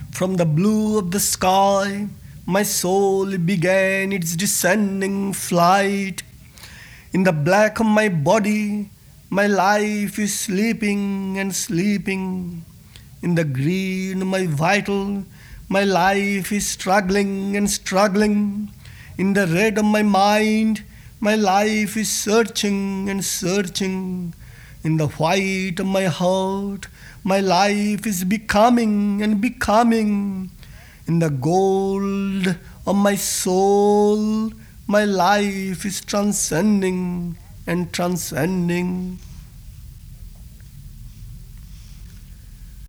From the blue of the sky, my soul began its descending flight. In the black of my body, my life is sleeping and sleeping. In the green of my vital, my life is struggling and struggling. In the red of my mind, my life is searching and searching. In the white of my heart, my life is becoming and becoming. In the gold of my soul, my life is transcending and transcending.